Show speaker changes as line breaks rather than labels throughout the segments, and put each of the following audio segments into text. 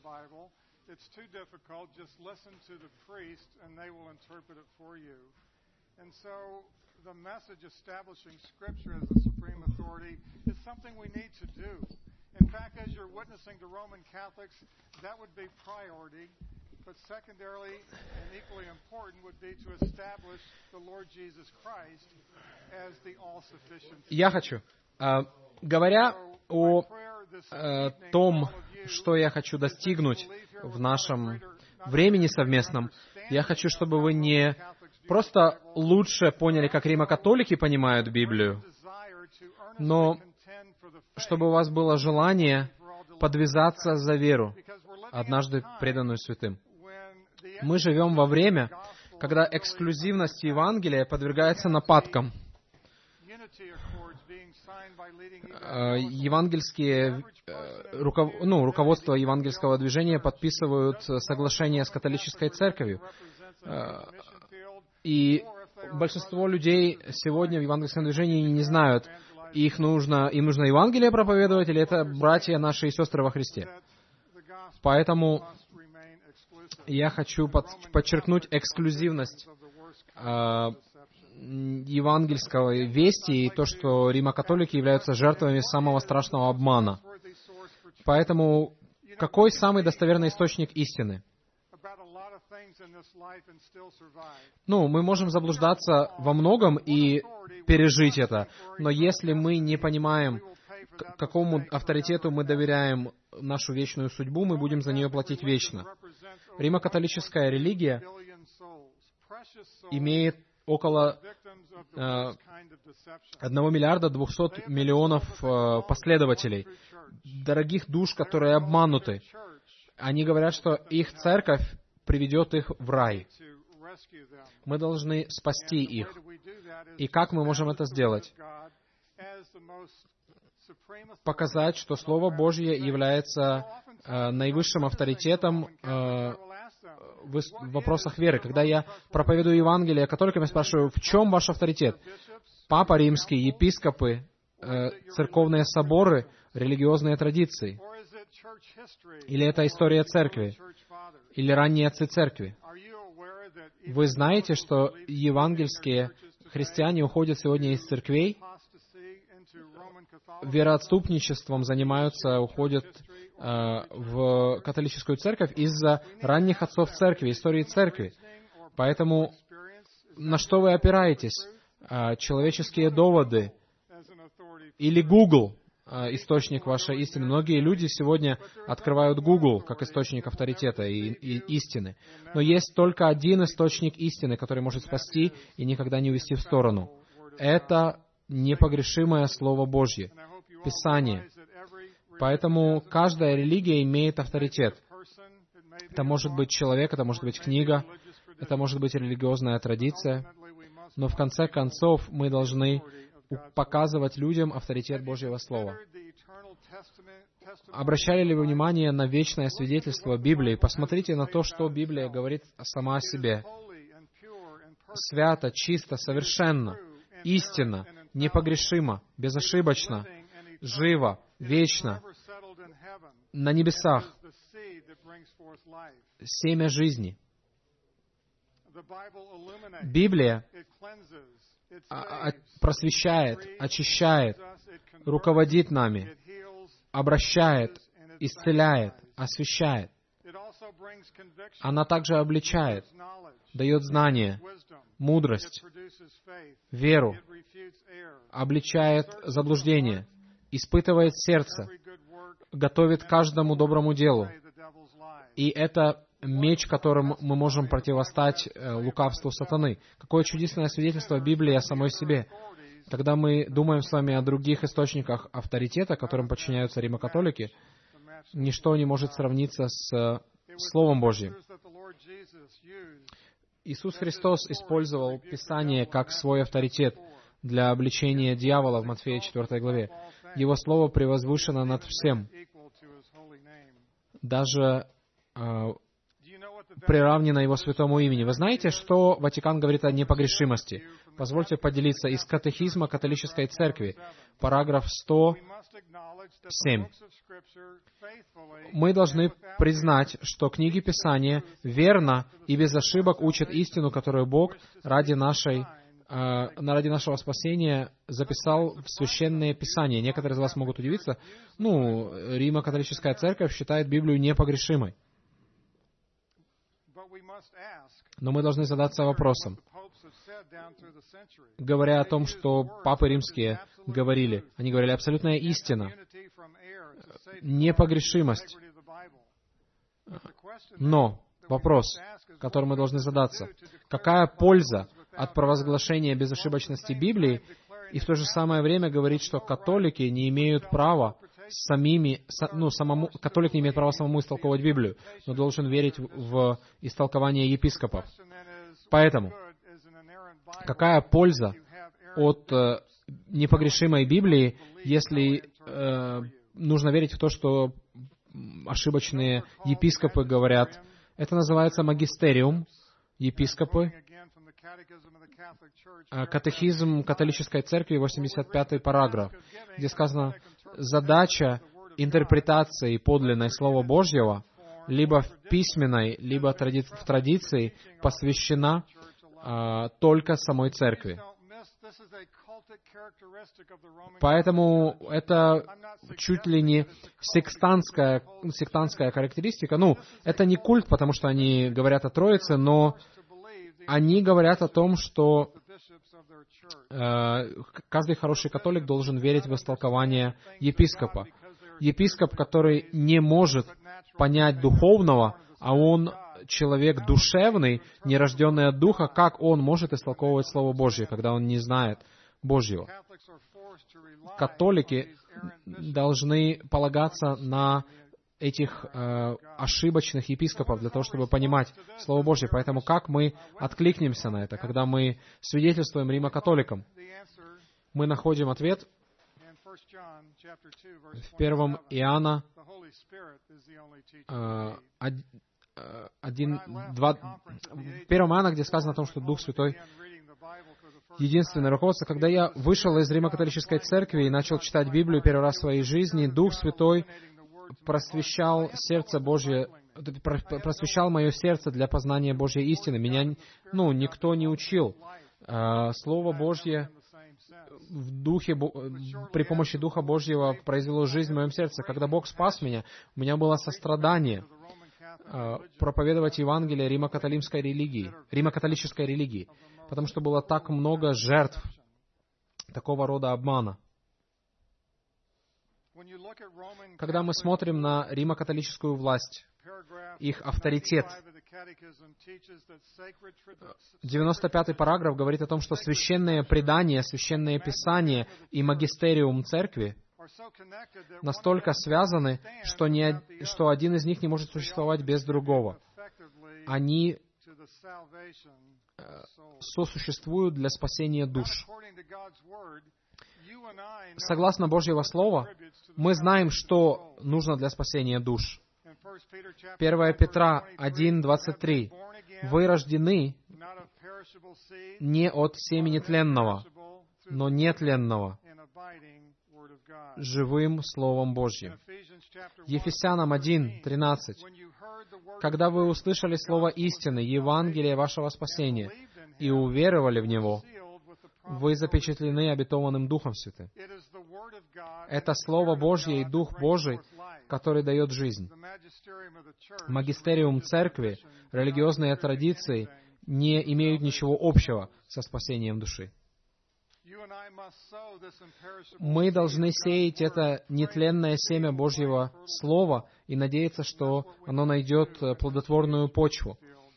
But secondarily and equally important would be to establish the Lord Jesus Christ as the all-sufficient.
Я хочу, говоря о том, что я хочу достигнуть в нашем времени совместном, я хочу, чтобы вы не просто лучше поняли, как римокатолики понимают Библию, но чтобы у вас было желание подвязаться за веру, однажды преданную святым. Мы живем во время, когда эксклюзивность Евангелия подвергается нападкам. Руководство евангельского движения подписывают соглашение с католической церковью. И большинство людей сегодня в евангельском движении не знают, им нужно Евангелие проповедовать, или это братья наши и сестры во Христе. Поэтому я хочу подчеркнуть эксклюзивность евангельского вести и то, что римокатолики являются жертвами самого страшного обмана. Поэтому какой самый достоверный источник истины? Мы можем заблуждаться во многом и пережить это, но если мы не понимаем, какому авторитету мы доверяем нашу вечную судьбу, мы будем за нее платить вечно. Римокатолическая религия имеет около 1 миллиарда 200 миллионов последователей, дорогих душ, которые обмануты. Они говорят, что их церковь приведет их в рай. Мы должны спасти их. И как мы можем это сделать? Показать, что Слово Божье является наивысшим авторитетом в вопросах веры. Когда я проповедую Евангелие католикам, я спрашиваю, в чем ваш авторитет? Папа Римский, епископы, церковные соборы, религиозные традиции? Или это история церкви? Или ранние отцы церкви? Вы знаете, что евангельские христиане уходят сегодня из церквей, вероотступничеством занимаются, уходят в католическую церковь из-за ранних отцов церкви, истории церкви. Поэтому на что вы опираетесь? Человеческие доводы или Google, источник вашей истины? Многие люди сегодня открывают Google как источник авторитета и истины. Но есть только один источник истины, который может спасти и никогда не увести в сторону. Это непогрешимое Слово Божье, Писание. Поэтому каждая религия имеет авторитет. Это может быть человек, это может быть книга, это может быть религиозная традиция. Но в конце концов мы должны показывать людям авторитет Божьего Слова. Обращали ли вы внимание на вечное свидетельство Библии? Посмотрите на то, что Библия говорит сама о себе. Свято, чисто, совершенно, истинно, непогрешимо, безошибочно, живо, вечно, на небесах, семя жизни. Библия просвещает, очищает, руководит нами, обращает, исцеляет, освещает. Она также обличает, дает знание, мудрость, веру, обличает заблуждение, испытывает сердце, готовит каждому доброму делу. И это меч, которым мы можем противостать лукавству сатаны. Какое чудесное свидетельство Библии о самой себе. Когда мы думаем с вами о других источниках авторитета, которым подчиняются римокатолики, ничто не может сравниться с Словом Божьим. Иисус Христос использовал Писание как свой авторитет для обличения дьявола в Матфея 4 главе. Его Слово превозвышено над всем, даже приравнено Его святому имени. Вы знаете, что Ватикан говорит о непогрешимости? Позвольте поделиться из Катехизма католической церкви, параграф 107. Мы должны признать, что книги Писания верно и без ошибок учат истину, которую Бог ради нашего спасения записал в Священное Писание. Некоторые из вас могут удивиться, Римо-католическая церковь считает Библию непогрешимой. Но мы должны задаться вопросом, говоря о том, что папы римские говорили. Они говорили абсолютная истина, непогрешимость. Но вопрос, который мы должны задаться, какая польза от провозглашения безошибочности Библии и в то же самое время говорить, что католики не имеют права католик не имеет права самому истолковывать Библию, но должен верить в истолкование епископов. Поэтому, какая польза от непогрешимой Библии, если нужно верить в то, что ошибочные епископы говорят? Это называется магистериум, епископы. Катехизм католической церкви, 85-й параграф, где сказано, задача интерпретации подлинной Слова Божьего либо в письменной, либо в традиции посвящена только самой церкви. Поэтому это чуть ли не сектантская характеристика. Это не культ, потому что они говорят о Троице, но они говорят о том, что каждый хороший католик должен верить в истолкование епископа. Епископ, который не может понять духовного, а он человек душевный, нерожденный от Духа, как он может истолковывать Слово Божье, когда он не знает Божьего? Католики должны полагаться на этих ошибочных епископов для того, чтобы понимать Слово Божье. Поэтому как мы откликнемся на это, когда мы свидетельствуем римокатоликам? Мы находим ответ в 1 Иоанна 1, 2, 1 Иоанна, где сказано о том, что Дух Святой единственное руководство. Когда я вышел из Римо-католической церкви и начал читать Библию первый раз в своей жизни, Дух Святой просвещал сердце Божье, просвещал мое сердце для познания Божьей истины. Меня, никто не учил. Слово Божье при помощи Духа Божьего произвело жизнь в моем сердце. Когда Бог спас меня, у меня было сострадание проповедовать Евангелие римокатолической религии, потому что было так много жертв такого рода обмана. Когда мы смотрим на римо-католическую власть, их авторитет, 95-й параграф говорит о том, что священное предание, священное писание и магистериум церкви настолько связаны, что один из них не может существовать без другого. Они сосуществуют для спасения душ. Согласно Божьего Слова, мы знаем, что нужно для спасения душ. 1 Петра 1:23. «Вы рождены не от семени тленного, но нетленного, живым Словом Божьим». Ефесянам 1:13. «Когда вы услышали слово истины, Евангелие вашего спасения, и уверовали в него, вы запечатлены обетованным Духом Святым». Это Слово Божье и Дух Божий, который дает жизнь. Магистериум церкви, религиозные традиции не имеют ничего общего со спасением души. Мы должны сеять это нетленное семя Божьего Слова и надеяться, что оно найдет плодотворную почву.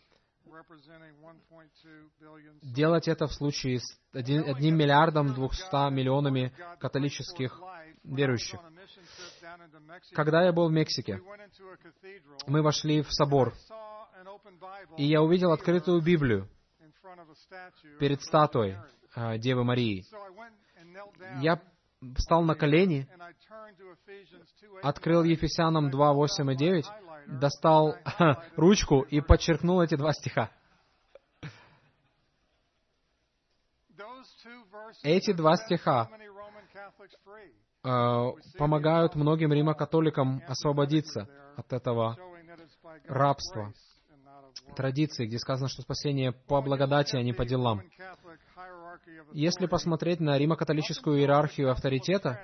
Делать это в случае с 1 миллиардом 200 миллионами католических верующих. Когда я был в Мексике, мы вошли в собор, и я увидел открытую Библию перед статуей Девы Марии. Я встал на колени, открыл Ефесянам 2, 8 и 9, достал ручку и подчеркнул эти 2 стиха. эти два стиха помогают многим римокатоликам освободиться от этого рабства традиции, где сказано, что спасение по благодати, а не по делам. Если посмотреть на римокатолическую иерархию авторитета,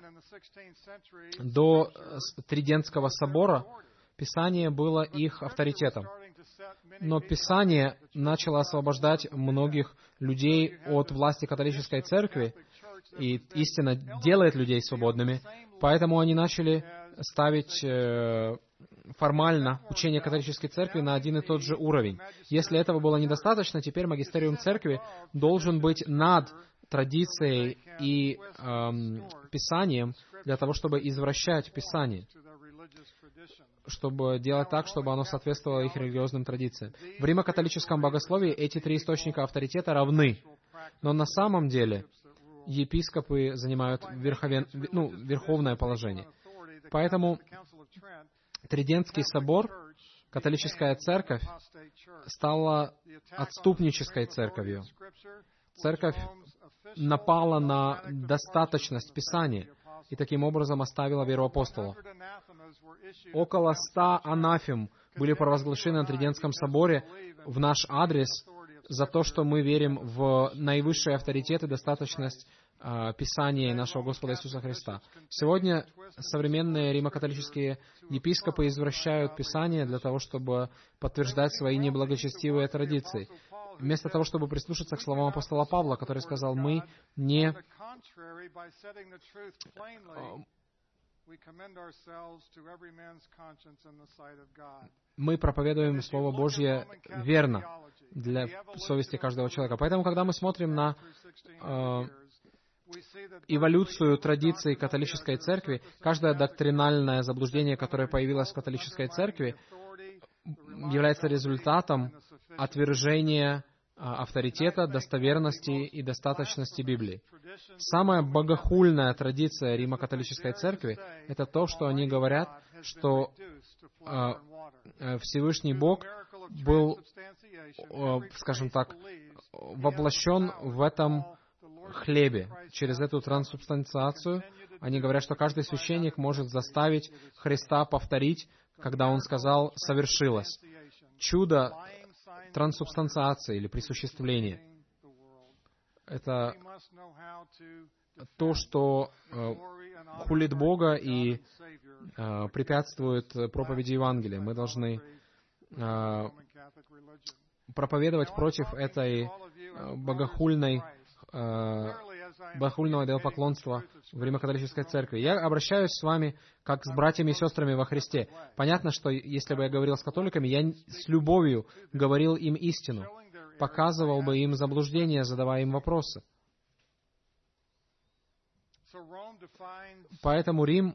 до Тридентского собора Писание было их авторитетом. Но Писание начало освобождать многих людей от власти католической церкви, и истина делает людей свободными, поэтому они начали ставить формально учение католической церкви на один и тот же уровень. Если этого было недостаточно, теперь магистериум церкви должен быть над традицией и Писанием для того, чтобы извращать Писание, чтобы делать так, чтобы оно соответствовало их религиозным традициям. В римокатолическом богословии эти три источника авторитета равны, но на самом деле епископы занимают верховное положение. Поэтому Тридентский собор, католическая церковь, стала отступнической церковью. Церковь напала на достаточность Писания и таким образом оставила веру апостолов. Около 100 анафем были провозглашены на Тридентском соборе в наш адрес за то, что мы верим в наивысший авторитет и достаточность Писания нашего Господа Иисуса Христа. Сегодня современные римокатолические епископы извращают Писание для того, чтобы подтверждать свои неблагочестивые традиции. Вместо того, чтобы прислушаться к словам апостола Павла, который сказал, мы проповедуем Слово Божье верно для совести каждого человека. Поэтому, когда мы смотрим на эволюцию традиций католической церкви, каждое доктринальное заблуждение, которое появилось в католической церкви, является результатом отвержения авторитета, достоверности и достаточности Библии. Самая богохульная традиция римокатолической церкви — это то, что они говорят, что Всевышний Бог был, скажем так, воплощен в этом хлебе. Через эту трансубстанциацию они говорят, что каждый священник может заставить Христа повторить, когда Он сказал «совершилось». Чудо трансубстанциации или присуществления — это то, что хулит Бога и препятствует проповеди Евангелия. Мы должны проповедовать против этой богохульного идолопоклонства в римокатолической церкви. Я обращаюсь с вами как с братьями и сестрами во Христе. Понятно, что если бы я говорил с католиками, я с любовью говорил им истину, показывал бы им заблуждения, задавая им вопросы. Поэтому Рим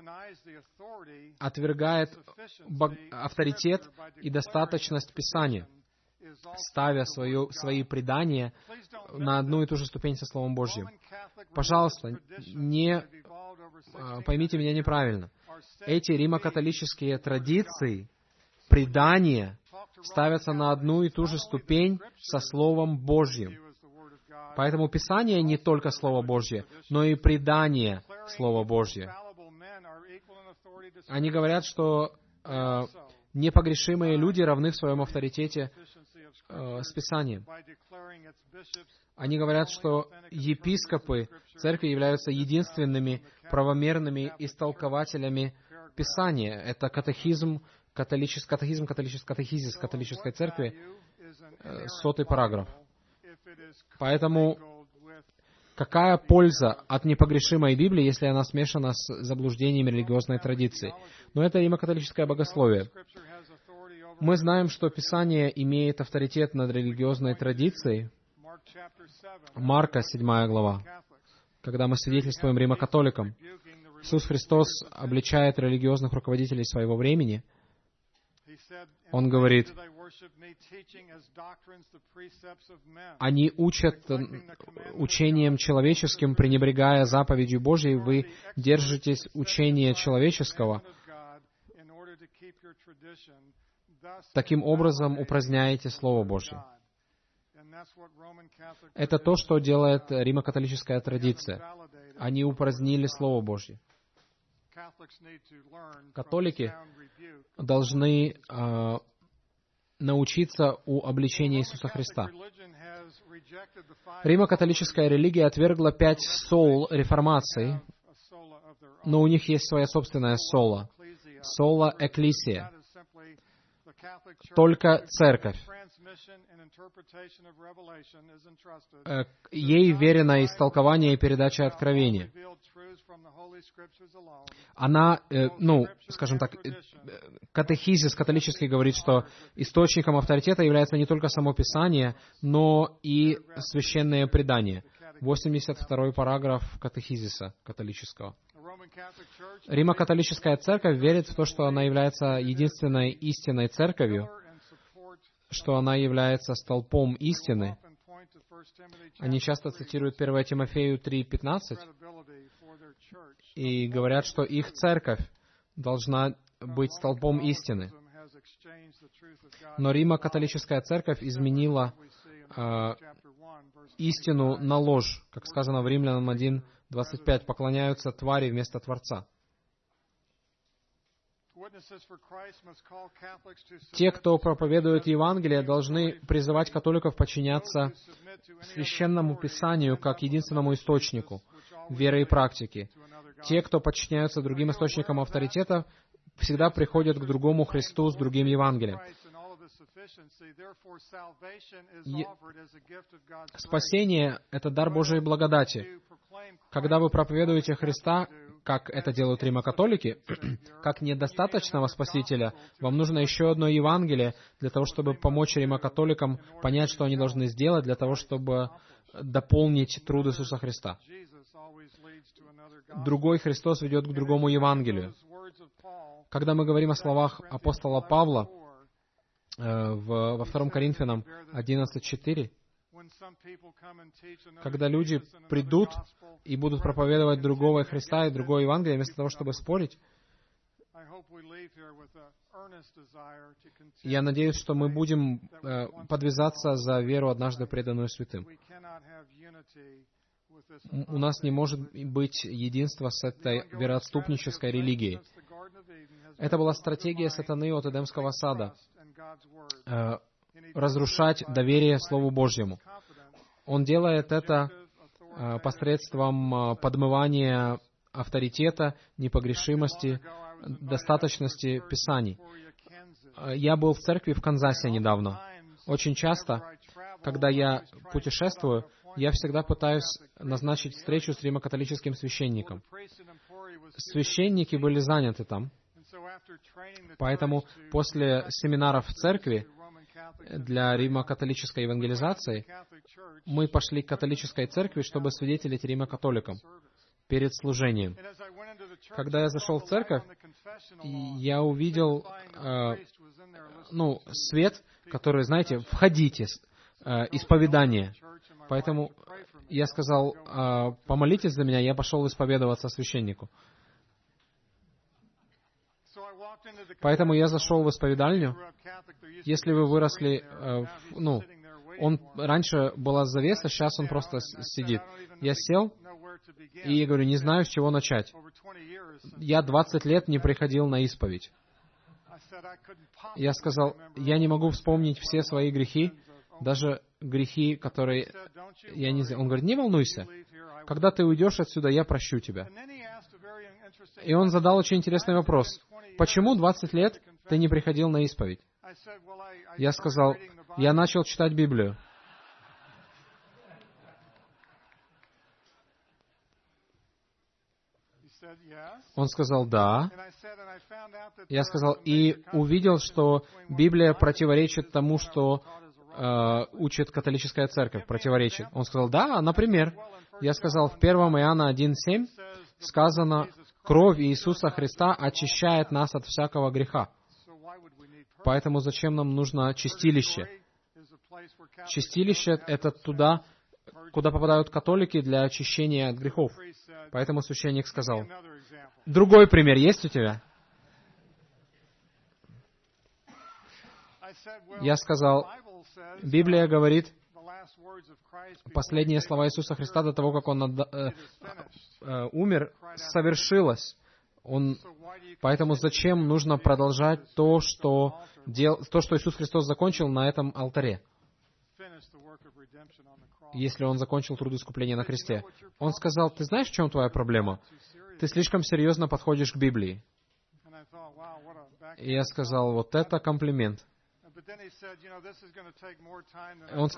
отвергает авторитет и достаточность Писания, ставя свои предания на одну и ту же ступень со Словом Божьим. Пожалуйста, не поймите меня неправильно. Эти римокатолические традиции, предания, ставятся на одну и ту же ступень со Словом Божьим. Поэтому Писание не только Слово Божье, но и предание Слова Божье. Они говорят, что непогрешимые люди равны в своем авторитете с Писанием. Они говорят, что епископы церкви являются единственными правомерными истолкователями Писания. Это катехизис католической церкви, 100-й параграф. Поэтому какая польза от непогрешимой Библии, если она смешана с заблуждениями религиозной традиции? Но это римокатолическое богословие. Мы знаем, что Писание имеет авторитет над религиозной традицией. Марка, 7 глава. Когда мы свидетельствуем римокатоликам, Иисус Христос обличает религиозных руководителей своего времени. Он говорит, они учат учением человеческим, пренебрегая заповедью Божьей, вы держитесь учения человеческого, таким образом упраздняете Слово Божье. Это то, что делает римо-католическая традиция. Они упразднили Слово Божье. Католики должны научиться у обличения Иисуса Христа. Римо-католическая религия отвергла 5 сол реформации, но у них есть своя собственная сола. Сола экклесия. Только церковь. Ей верено истолкование и передача откровения. Она, скажем так, катехизис католический говорит, что источником авторитета является не только само Писание, но и священное предание. 82-й параграф катехизиса католического. Римо-католическая церковь верит в то, что она является единственной истинной церковью, что она является столпом истины. Они часто цитируют 1 Тимофею 3:15 и говорят, что их церковь должна быть столпом истины. Но Римо-католическая церковь изменила истину на ложь, как сказано в Римлянам 1:25, поклоняются твари вместо Творца. Те, кто проповедует Евангелие, должны призывать католиков подчиняться Священному Писанию как единственному источнику веры и практики. Те, кто подчиняются другим источникам авторитета, всегда приходят к другому Христу с другим Евангелием. Спасение — это дар Божией благодати. Когда вы проповедуете Христа, как это делают римо-католики, как недостаточного Спасителя, вам нужно еще одно Евангелие для того, чтобы помочь римо-католикам понять, что они должны сделать для того, чтобы дополнить труд Иисуса Христа. Другой Христос ведет к другому Евангелию. Когда мы говорим о словах апостола Павла во 2 Коринфянам 11:4, когда люди придут и будут проповедовать другого Христа и другое Евангелие, вместо того, чтобы спорить, я надеюсь, что мы будем подвязаться за веру, однажды преданную святым. У нас не может быть единства с этой вероотступнической религией. Это была стратегия сатаны от Эдемского сада — разрушать доверие Слову Божьему. Он делает это посредством подмывания авторитета, непогрешимости, достаточности Писаний. Я был в церкви в Канзасе недавно. Очень часто, когда я путешествую, я всегда пытаюсь назначить встречу с римо-католическим священником. Священники были заняты там. Поэтому после семинаров в церкви для римо-католической евангелизации мы пошли к католической церкви, чтобы свидетелить римо-католикам перед служением. Когда я зашел в церковь, я увидел свет, который, знаете, «Входите», исповедание. Поэтому я сказал: «Помолитесь за меня», я пошел исповедоваться священнику. Поэтому я зашел в исповедальню. Если вы выросли, раньше была завеса, сейчас он просто сидит. Я сел и говорю: не знаю, с чего начать. Я 20 лет не приходил на исповедь. Я сказал: я не могу вспомнить все свои грехи, даже грехи, которые я не знаю. Он говорит: не волнуйся, когда ты уйдешь отсюда, я прощу тебя. И он задал очень интересный вопрос: почему 20 лет ты не приходил на исповедь? Я сказал: я начал читать Библию. Он сказал: да. Я сказал: и увидел, что Библия противоречит тому, что учит католическая церковь, противоречит. Он сказал: да, например. Я сказал: в 1 Иоанна 1:7 сказано: кровь Иисуса Христа очищает нас от всякого греха. Поэтому зачем нам нужно чистилище? Чистилище — это туда, куда попадают католики для очищения от грехов. Поэтому священник сказал: другой пример есть у тебя? Я сказал: Библия говорит, последние слова Иисуса Христа до того, как Он умер, совершилось. Поэтому зачем нужно продолжать то, что Иисус Христос закончил на этом алтаре, если Он закончил труд искупления на кресте? Он сказал: ты знаешь, в чем твоя проблема? Ты слишком серьезно подходишь к Библии. И я сказал: вот это комплимент. Он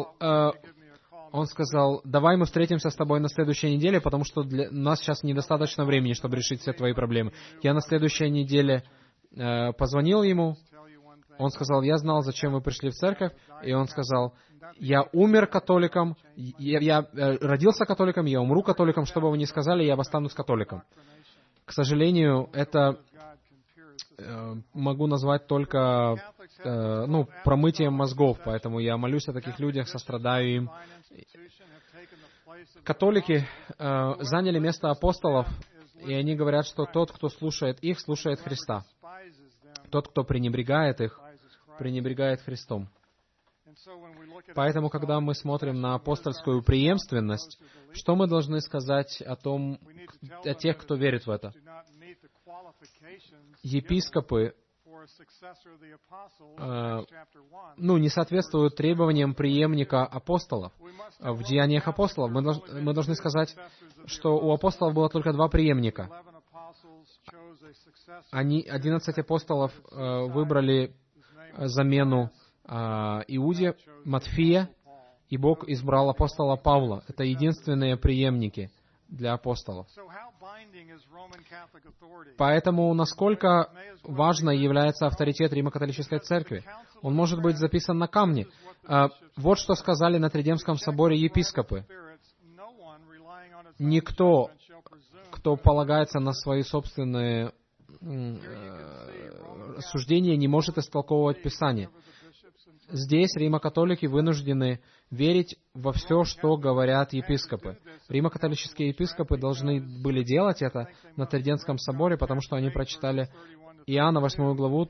сказал: давай мы встретимся с тобой на следующей неделе, потому что для нас сейчас недостаточно времени, чтобы решить все твои проблемы. Я на следующей неделе позвонил ему. Он сказал: я знал, зачем вы пришли в церковь. И он сказал: я умер католиком, я родился католиком, я умру католиком, что бы вы ни сказали, я останусь католиком. К сожалению, это могу назвать только промытием мозгов, поэтому я молюсь о таких людях, сострадаю им. Католики заняли место апостолов, и они говорят, что тот, кто слушает их, слушает Христа. Тот, кто пренебрегает их, пренебрегает Христом. Поэтому, когда мы смотрим на апостольскую преемственность, что мы должны сказать о тех, кто верит в это? Епископы не соответствуют требованиям преемника апостолов. В Деяниях апостолов мы должны сказать, что у апостолов было только 2 преемника. 11 апостолов выбрали замену Иуде, Матфея, и Бог избрал апостола Павла. Это единственные преемники для апостолов. Поэтому насколько важно является авторитет Римо-католической церкви? Он может быть записан на камне. Вот что сказали на Тридемском соборе епископы. Никто, кто полагается на свои собственные суждения, не может истолковывать Писание. Здесь римо-католики вынуждены верить во все, что говорят епископы. Римо-католические епископы должны были делать это на Триденском соборе, потому что они прочитали Иоанна 8 главу,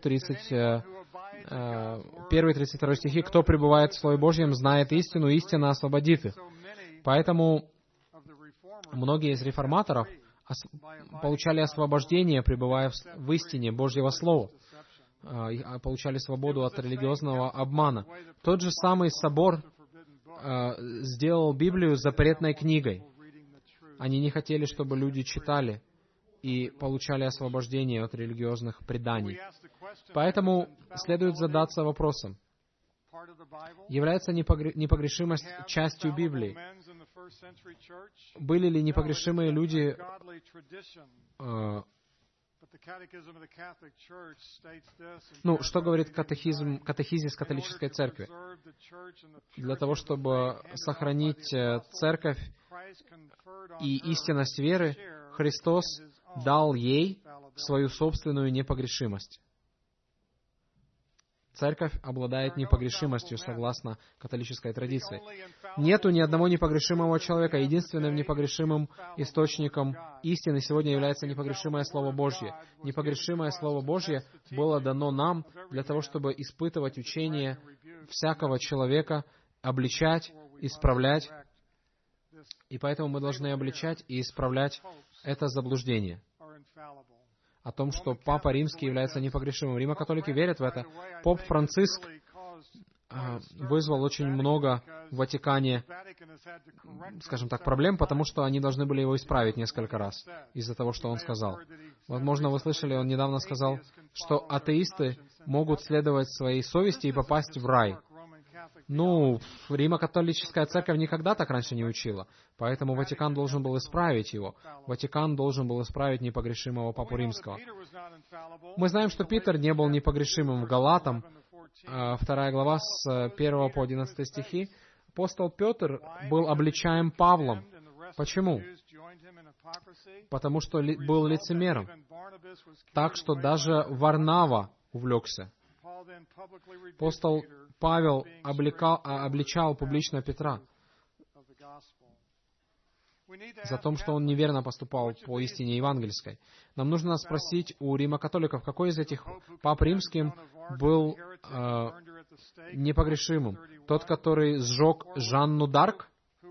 1-32 стихи. «Кто пребывает в Слове Божьем, знает истину, истина освободит их». Поэтому многие из реформаторов получали освобождение, пребывая в истине Божьего Слова. Получали свободу от религиозного обмана. Тот же самый собор сделал Библию запретной книгой. Они не хотели, чтобы люди читали и получали освобождение от религиозных преданий. Поэтому следует задаться вопросом: является непогрешимость частью Библии? Были ли непогрешимые люди что говорит катехизис католической церкви? Для того, чтобы сохранить церковь и истинность веры, Христос дал ей свою собственную непогрешимость. Церковь обладает непогрешимостью, согласно католической традиции. Нету ни одного непогрешимого человека. Единственным непогрешимым источником истины сегодня является непогрешимое Слово Божье. Непогрешимое Слово Божье было дано нам для того, чтобы испытывать учение всякого человека, обличать, исправлять. И поэтому мы должны обличать и исправлять это заблуждение о том, что Папа Римский является непогрешимым. Римо-католики верят в это. Поп Франциск вызвал очень много в Ватикане, скажем так, проблем, потому что они должны были его исправить несколько раз из-за того, что он сказал. Возможно, вы слышали, он недавно сказал, что атеисты могут следовать своей совести и попасть в рай. Римо-католическая церковь никогда так раньше не учила, поэтому Ватикан должен был исправить его. Ватикан должен был исправить непогрешимого Папу Римского. Мы знаем, что Питер не был непогрешимым. В Галатам, 2 глава, с 1 по 11 стихи, апостол Петр был обличаем Павлом. Почему? Потому что был лицемером. Так что даже Варнава увлекся. Апостол Павел обличал публично Петра за то, что он неверно поступал по истине евангельской. Нам нужно спросить у римо-католиков, какой из этих пап римским был непогрешимым. Тот, который сжег Жанну Дарк?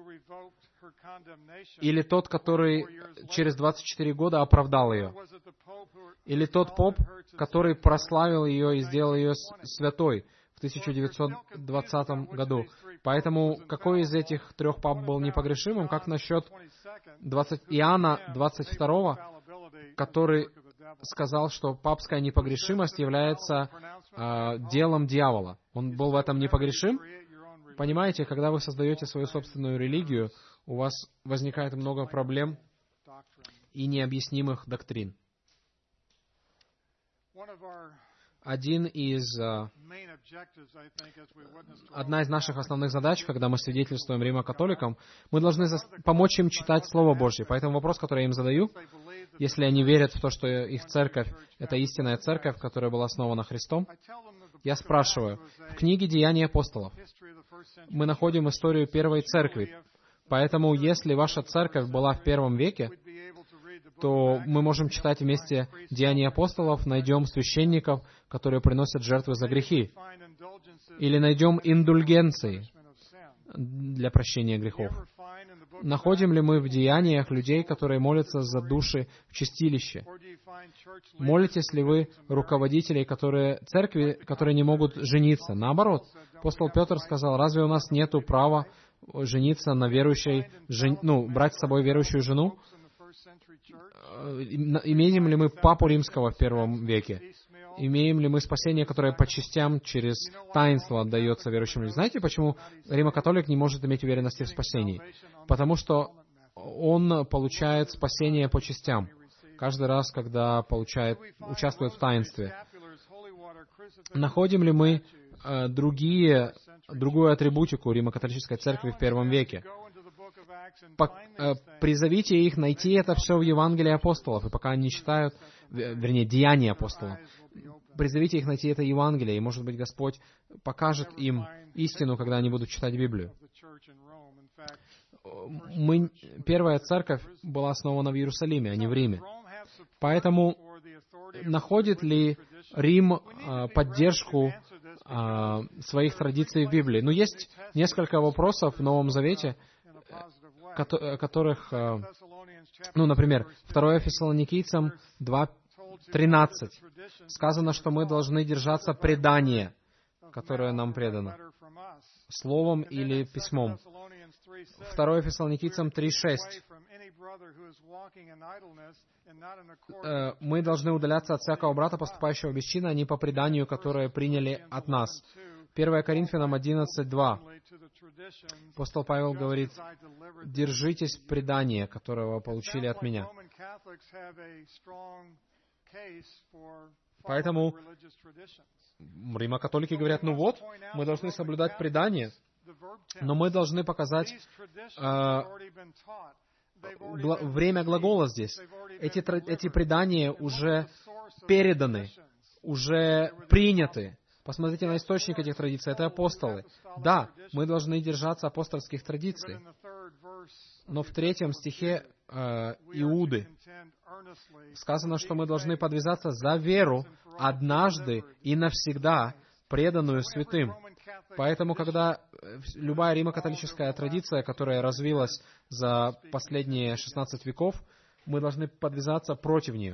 Или тот, который через 24 года оправдал ее? Или тот поп, который прославил ее и сделал ее святой в 1920 году? Поэтому какой из этих трех пап был непогрешимым? Как насчет Иоанна 22, который сказал, что папская непогрешимость является делом дьявола? Он был в этом непогрешим? Понимаете, когда вы создаете свою собственную религию, у вас возникает много проблем и необъяснимых доктрин. Одна из наших основных задач, когда мы свидетельствуем римокатоликам, мы должны помочь им читать Слово Божье. Поэтому вопрос, который я им задаю, если они верят в то, что их церковь — это истинная церковь, которая была основана Христом, я спрашиваю, в книге «Деяния апостолов» мы находим историю первой церкви. Поэтому, если ваша церковь была в первом веке, то мы можем читать вместе «Деяния апостолов», найдем священников, которые приносят жертвы за грехи, или найдем индульгенции для прощения грехов. Находим ли мы в деяниях людей, которые молятся за души в чистилище? Молитесь ли вы руководителей церкви, которые не могут жениться? Наоборот, апостол Петр сказал, разве у нас нету права жениться на верующей, брать с собой верующую жену? Имеем ли мы Папу Римского в первом веке? Имеем ли мы спасение, которое по частям через таинство отдается верующим людям? Знаете, почему римокатолик не может иметь уверенности в спасении? Потому что он получает спасение по частям, каждый раз, когда участвует в таинстве. Находим ли мы другую атрибутику римокатолической церкви в первом веке? Призовите их найти это все в Евангелии апостолов, и пока они читают, Деяния апостолов, призовите их найти это Евангелие, и, может быть, Господь покажет им истину, когда они будут читать Библию. Первая церковь была основана в Иерусалиме, а не в Риме. Поэтому находит ли Рим поддержку своих традиций в Библии? Есть несколько вопросов в Новом Завете, которых, например, 2 Фессалоникийцам 2:13 сказано, что мы должны держаться предания, которое нам предано, словом или письмом. 2 Фессалоникийцам 3:6 мы должны удаляться от всякого брата, поступающего без чина, а не по преданию, которое приняли от нас. 1 Коринфянам 11:2 апостол Павел говорит, «Держитесь предания, которого получили от меня». Поэтому римокатолики говорят, мы должны соблюдать предания, но мы должны показать время глагола здесь. Эти предания уже переданы, уже приняты. Посмотрите на источник этих традиций. Это апостолы. Да, мы должны держаться апостольских традиций. Но в 3 стихе Иуды сказано, что мы должны подвязаться за веру однажды и навсегда, преданную святым. Поэтому, когда любая римокатолическая традиция, которая развилась за последние 16 веков, мы должны подвязаться против нее.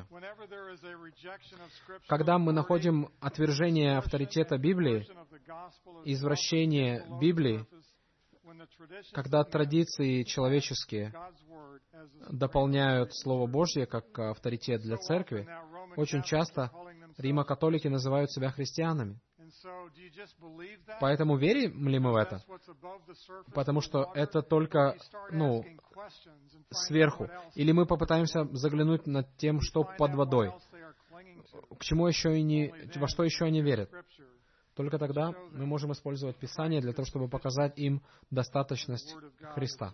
Когда мы находим отвержение авторитета Библии, извращение Библии, когда традиции человеческие дополняют Слово Божье как авторитет для церкви, очень часто римокатолики называют себя христианами. Поэтому верим ли мы в это? Потому что это только, сверху. Или мы попытаемся заглянуть над тем, что под водой. Во что еще они верят? Только тогда мы можем использовать Писание для того, чтобы показать им достаточность Христа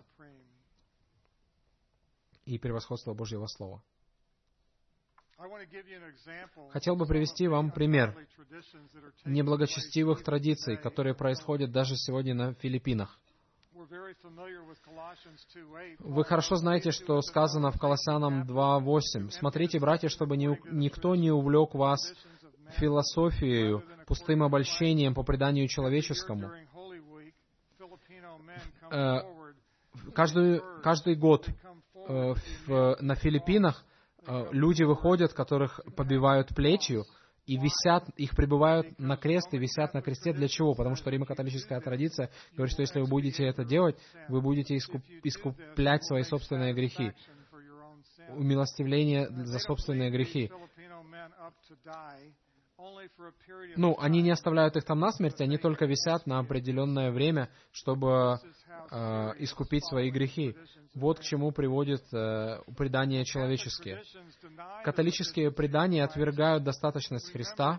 и превосходство Божьего Слова. Хотел бы привести вам пример неблагочестивых традиций, которые происходят даже сегодня на Филиппинах. Вы хорошо знаете, что сказано в Колоссянам 2:8. «Смотрите, братья, чтобы никто не увлек вас философией, пустым обольщением по преданию человеческому, каждый год на Филиппинах люди выходят, которых побивают плетью, и висят, их прибивают на крест и висят на кресте. Для чего? Потому что римо-католическая традиция говорит, что если вы будете это делать, вы будете искуплять свои собственные грехи. Умилостивление за собственные грехи. Они не оставляют их там насмерть, они только висят на определенное время, чтобы искупить свои грехи. Вот к чему приводит предания человеческие. Католические предания отвергают достаточность Христа.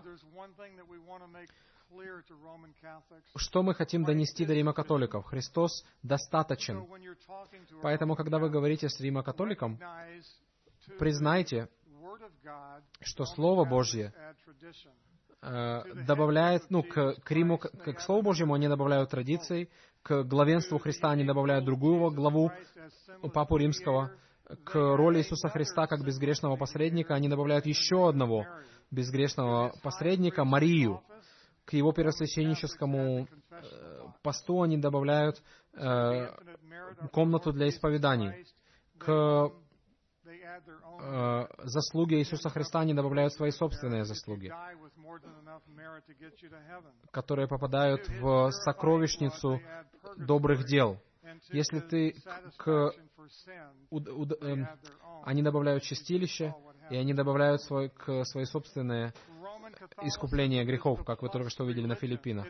Что мы хотим донести до римокатоликов? Христос достаточен. Поэтому, когда вы говорите с римокатоликом, признайте, что Слово Божье добавляет, к Слову Божьему они добавляют традиции, к главенству Христа они добавляют другую главу Папу Римского, к роли Иисуса Христа как безгрешного посредника они добавляют еще одного безгрешного посредника, Марию. К Его первосвященническому посту они добавляют комнату для исповеданий. К заслуги Иисуса Христа они добавляют свои собственные заслуги, которые попадают в сокровищницу добрых дел. Если они добавляют чистилище, и они добавляют свои собственные искупления грехов, как вы только что увидели на Филиппинах.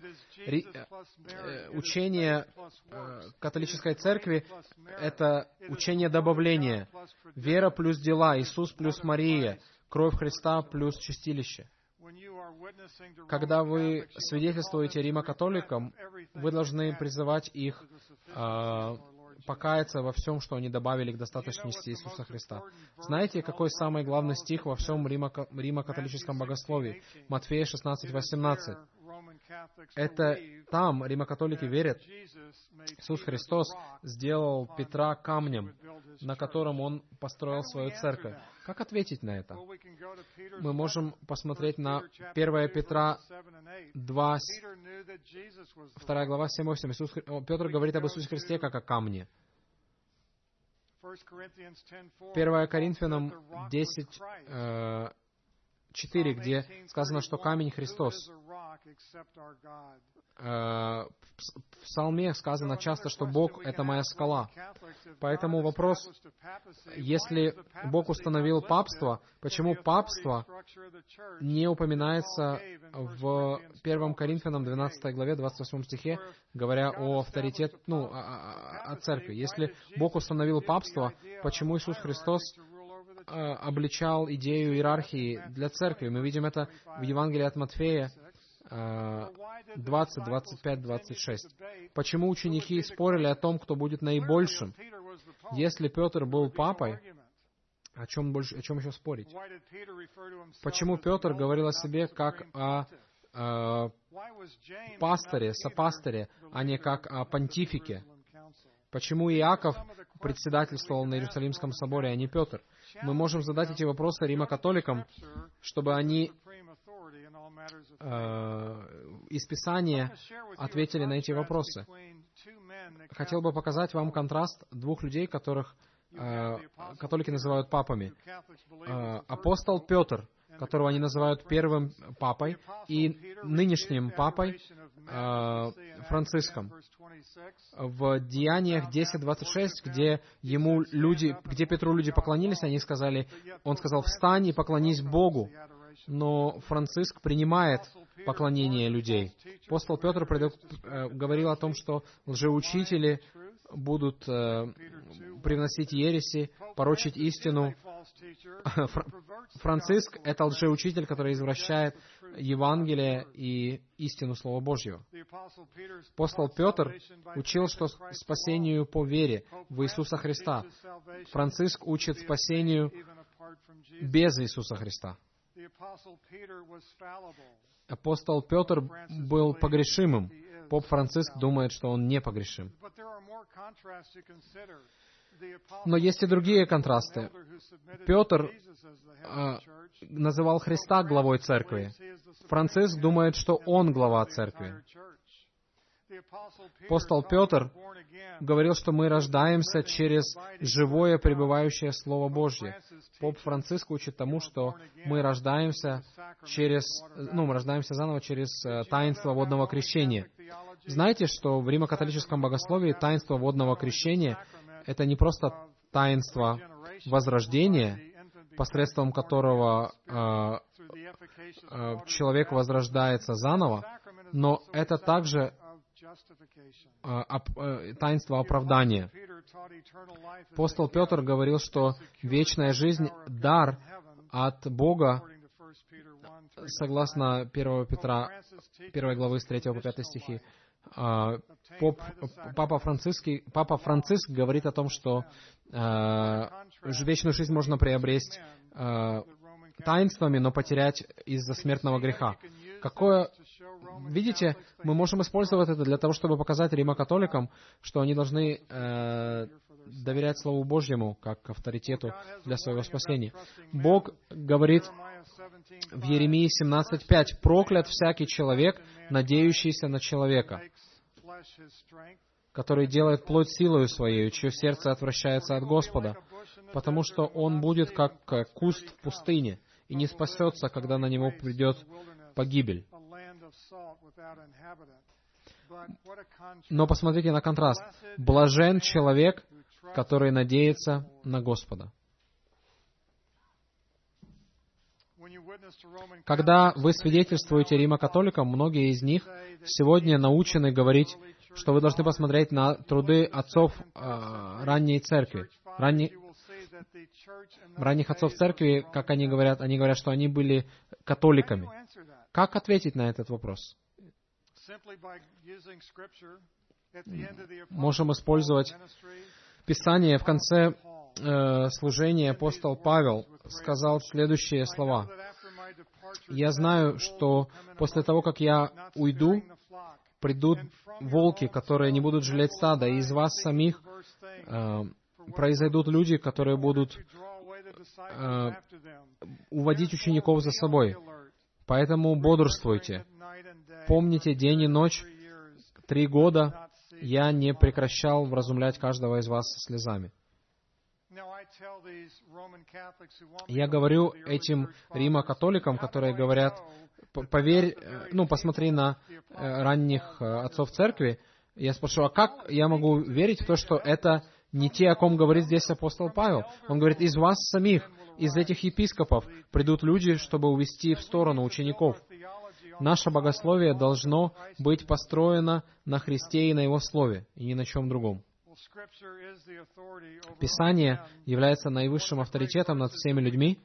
Учение католической церкви — это учение добавления. Вера плюс дела, Иисус плюс Мария, кровь Христа плюс чистилище. Когда вы свидетельствуете римокатоликам, вы должны призывать их покаяться во всем, что они добавили к достаточности Иисуса Христа. Знаете, какой самый главный стих во всем римо-католическом богословии? Матфея 16:18. Это там римокатолики верят, Иисус Христос сделал Петра камнем, на котором Он построил свою церковь. Как ответить на это? Мы можем посмотреть на 1 Петра 2, 2 глава, 7-8. Петр говорит об Иисусе Христе как о камне. 1 Коринфянам 10, 4, где сказано, что камень Христос. В Псалме сказано часто, что Бог — это моя скала. Поэтому вопрос, если Бог установил папство, почему папство не упоминается в 1 Коринфянам 12 главе, 28 стихе, говоря о авторитете, о церкви? Если Бог установил папство, почему Иисус Христос обличал идею иерархии для церкви? Мы видим это в Евангелии от Матфея 20, 25, 26. Почему ученики спорили о том, кто будет наибольшим? Если Петр был папой, о чем еще спорить? Почему Петр говорил о себе как о пастыре, сопастыре, а не как о понтифике? Почему Иаков председательствовал на Иерусалимском соборе, а не Петр? Мы можем задать эти вопросы римокатоликам, чтобы они из Писания ответили на эти вопросы. Хотел бы показать вам контраст двух людей, которых католики называют папами. Апостол Петр, которого они называют первым папой, и нынешним папой Франциском. В Деяниях 10:26, где Петру люди поклонились, он сказал: «Встань и поклонись Богу». Но Франциск принимает поклонение людей. Апостол Петр говорил о том, что лжеучители будут привносить ереси, порочить истину. Франциск — это лжеучитель, который извращает Евангелие и истину Слова Божьего. Апостол Петр учил, что спасению по вере в Иисуса Христа. Франциск учит спасению без Иисуса Христа. Апостол Петр был погрешимым. Поп Франциск думает, что он не погрешим. Но есть и другие контрасты. Петр называл Христа главой церкви. Франциск думает, что он глава церкви. Апостол Петр говорил, что мы рождаемся через живое пребывающее Слово Божье. Поп Франциск учит тому, что мы рождаемся заново через таинство водного крещения. Знаете, что в римо-католическом богословии таинство водного крещения — это не просто таинство возрождения, посредством которого человек возрождается заново, но это также таинство оправдания. Апостол Петр говорил, что вечная жизнь — дар от Бога, согласно 1 Петра, 1 главы с 3 по 5 стихи. Папа Франциск говорит о том, что вечную жизнь можно приобрести таинствами, но потерять из-за смертного греха. Видите, мы можем использовать это для того, чтобы показать римокатоликам, что они должны доверять Слову Божьему как авторитету для своего спасения. Бог говорит в Иеремии 17:5: «Проклят всякий человек, надеющийся на человека, который делает плоть силою своей, чье сердце отвращается от Господа, потому что он будет как куст в пустыне и не спасется, когда на него придет погибель». Но посмотрите на контраст. «Блажен человек, который надеется на Господа». Когда вы свидетельствуете римокатоликам, многие из них сегодня научены говорить, что вы должны посмотреть на труды отцов ранней церкви. Ранних отцов церкви, как они говорят, что они были католиками. Как ответить на этот вопрос? Можем использовать Писание. В конце служения апостол Павел сказал следующие слова: «Я знаю, что после того, как я уйду, придут волки, которые не будут жалеть стада, и из вас самих произойдут люди, которые будут уводить учеников за собой. Поэтому бодрствуйте. Помните день и ночь, 3 года я не прекращал вразумлять каждого из вас слезами». Я говорю этим римокатоликам, которые говорят: посмотри на ранних отцов церкви. Я спрашиваю: а как я могу верить в то, что это не те, о ком говорит здесь апостол Павел? Он говорит: из вас самих, из этих епископов придут люди, чтобы увести в сторону учеников. Наше богословие должно быть построено на Христе и на Его Слове, и ни на чем другом. Писание является наивысшим авторитетом над всеми людьми.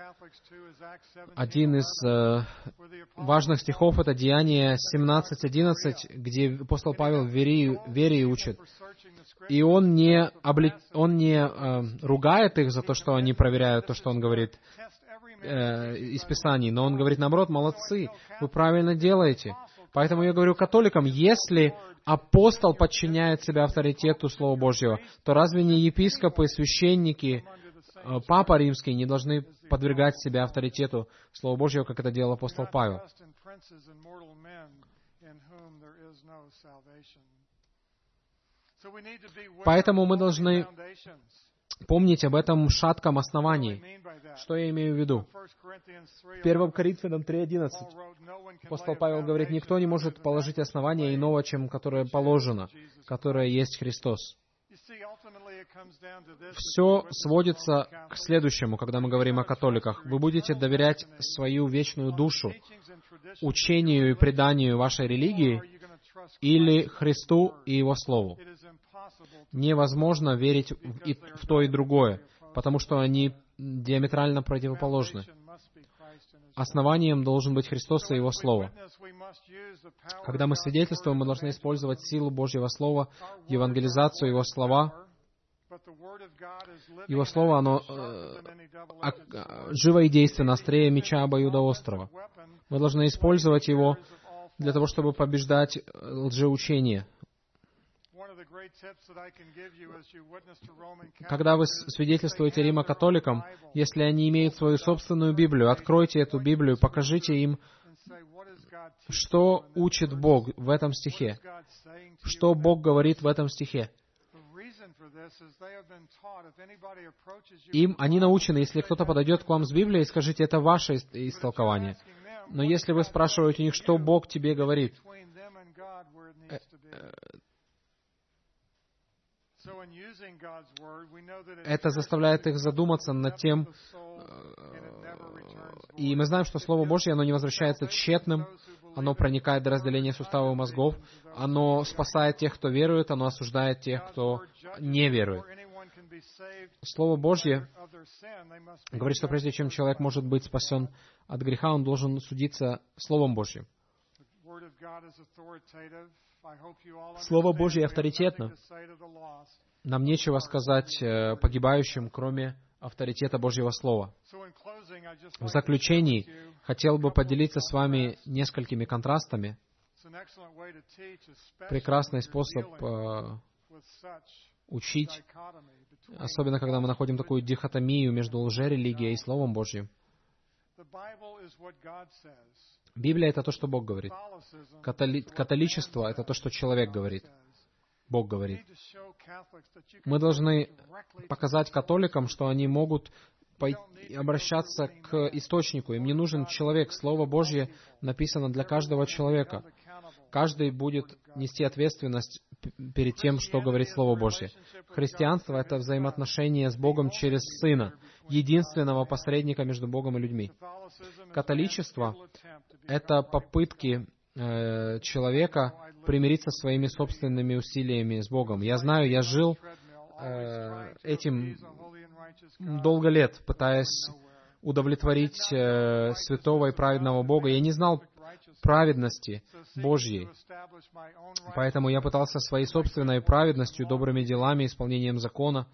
Один из важных стихов — это Деяния 17:11, где апостол Павел вере учит. И он не ругает их за то, что они проверяют то, что он говорит из Писаний, но он говорит, наоборот: молодцы, вы правильно делаете. Поэтому я говорю католикам: если апостол подчиняет себя авторитету Слова Божьего, то разве не епископы, священники, Папа Римский не должны подвергать себя авторитету Слова Божьего, как это делал апостол Павел? Поэтому мы должны помнить об этом шатком основании. Что я имею в виду? В 1 Коринфянам 3:11 апостол Павел говорит: «Никто не может положить основание иного, чем которое положено, которое есть Христос». Все сводится к следующему, когда мы говорим о католиках. Вы будете доверять свою вечную душу учению и преданию вашей религии или Христу и Его Слову. Невозможно верить в то и другое, потому что они диаметрально противоположны. Основанием должен быть Христос и Его Слово. Когда мы свидетельствуем, мы должны использовать силу Божьего Слова, евангелизацию Его слова. Его Слово, оно живо и действенно, острее меча обоюдоострого. Мы должны использовать его для того, чтобы побеждать лжеучение. Когда вы свидетельствуете римокатоликам, если они имеют свою собственную Библию, откройте эту Библию, покажите им, Что учит Бог в этом стихе? Что Бог говорит в этом стихе? Они научены, если кто-то подойдет к вам с Библией, скажите, это ваше истолкование. Но если вы спрашиваете у них, что Бог тебе говорит, это заставляет их задуматься над тем, и мы знаем, что Слово Божье, оно не возвращается тщетным, оно проникает до разделения суставов мозгов, оно спасает тех, кто верует, оно осуждает тех, кто не верует. Слово Божье говорит, что прежде чем человек может быть спасен от греха, он должен судиться Словом Божьим. Слово Божье авторитетно. Нам нечего сказать погибающим, кроме авторитета Божьего Слова. В заключении хотел бы поделиться с вами несколькими контрастами. Прекрасный способ учить, особенно когда мы находим такую дихотомию между лжерелигией и Словом Божьим. Библия — это то, что Бог говорит. Католичество — это то, что человек говорит. Бог говорит. Мы должны показать католикам, что они могут обращаться к источнику. Им не нужен человек. Слово Божье написано для каждого человека. Каждый будет нести ответственность перед тем, что говорит Слово Божье. Христианство — это взаимоотношение с Богом через Сына, единственного посредника между Богом и людьми. Католичество — это попытки человека примириться со своими собственными усилиями с Богом. Я знаю, я жил этим долго лет, пытаясь удовлетворить святого и праведного Бога. Я не знал праведности Божьей. Поэтому я пытался своей собственной праведностью, добрыми делами, исполнением закона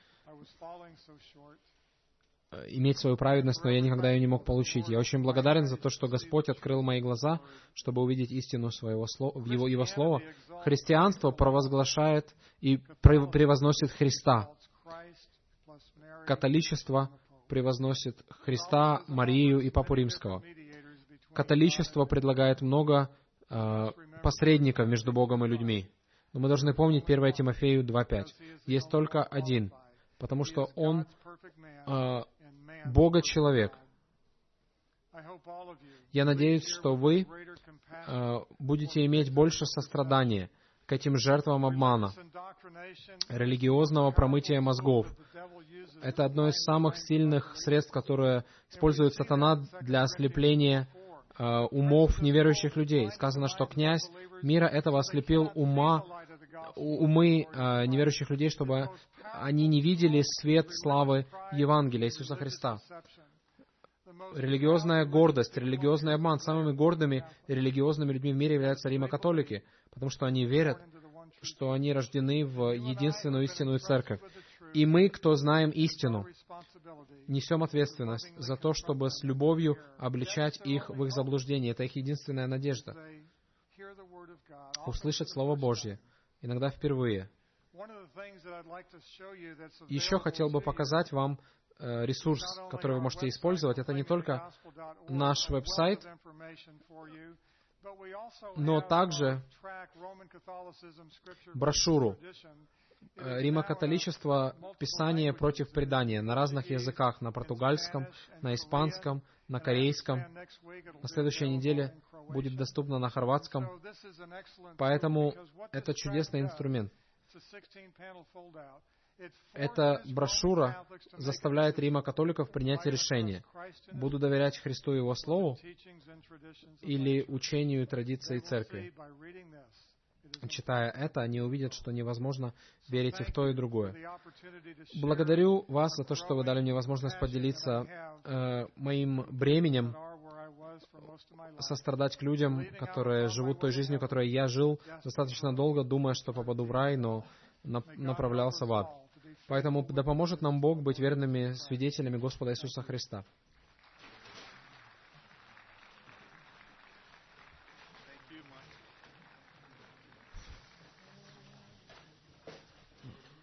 иметь свою праведность, но я никогда ее не мог получить. Я очень благодарен за то, что Господь открыл мои глаза, чтобы увидеть истину Его Слова. Христианство провозглашает и превозносит Христа. Католичество превозносит Христа, Марию и Папу Римского. Католичество предлагает много посредников между Богом и людьми. Но мы должны помнить 1 Тимофею 2:5. Есть только один, потому что Он Бога-человек. Я надеюсь, что вы будете иметь больше сострадания к этим жертвам обмана, религиозного промытия мозгов. Это одно из самых сильных средств, которое использует сатана для ослепления умов неверующих людей. Сказано, что князь мира этого ослепил умы неверующих людей, чтобы они не видели свет славы Евангелия Иисуса Христа. Религиозная гордость, религиозный обман. Самыми гордыми религиозными людьми в мире являются римокатолики, потому что они верят, что они рождены в единственную истинную церковь. И мы, кто знаем истину, несем ответственность за то, чтобы с любовью обличать их в их заблуждении. Это их единственная надежда. Услышать Слово Божье, иногда впервые. Еще хотел бы показать вам ресурс, который вы можете использовать. Это не только наш веб-сайт, но также брошюру «Римокатоличество. Писание против предания» на разных языках, на португальском, на испанском, на корейском. На следующей неделе будет доступно на хорватском. Поэтому это чудесный инструмент. Эта брошюра заставляет римокатоликов принять решение: буду доверять Христу и Его Слову или учению и традиции Церкви. Читая это, они увидят, что невозможно верить и в то, и в другое. Благодарю вас за то, что вы дали мне возможность поделиться моим бременем, сострадать к людям, которые живут той жизнью, которой я жил достаточно долго, думая, что попаду в рай, но направлялся в ад. Поэтому да поможет нам Бог быть верными свидетелями Господа Иисуса Христа.